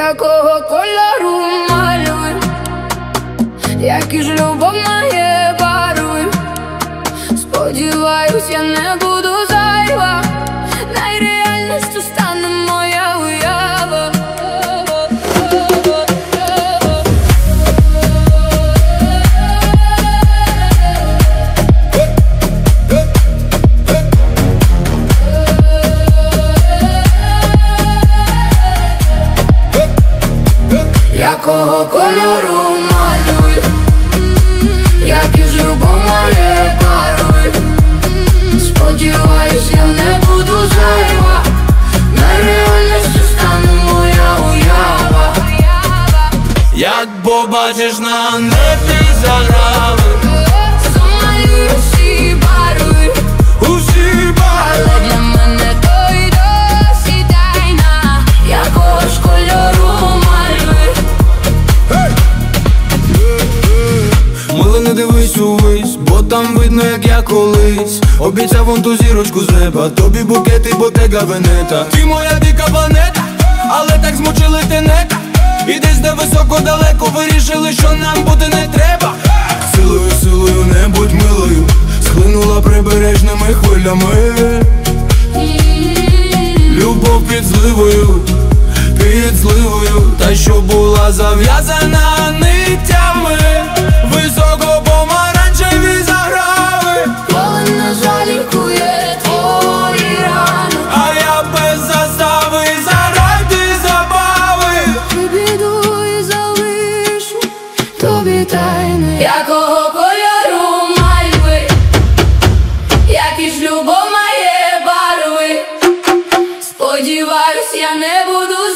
Якого кольору малюй, які ж любов має барви. Сподіваюсь, я не буду зайва, найреальністю стане моя уява. Якого кольору малюй, які ж любов має барви. Сподіваюсь, я не буду зайва, найреальністю стане моя уява. Як побачиш на небі заграви, замалюй усі барви, усі барви. але для мене то й досі тайна. Якого ж кольору малюй. Мило, не дивись увесь, бо там видно, як я колись обіцяв вон ту зірочку з неба, тобі букети, Bottega Veneta. Ти моя дика планета, але так змучили тенета. І десь де високо далеко вирішили, що нам бути не треба. Силою, силою, не будь милою, схлинула прибережними хвилями. Любов під зливою, та що була зав'язана нитями. Високо помаранчеві заграви, Коли не жалікує твої рани, а я без застави заради забави. піду і залишу тобі тайни. Якого кольору мальви, які ж любов має барви. Сподіваюсь, я не буду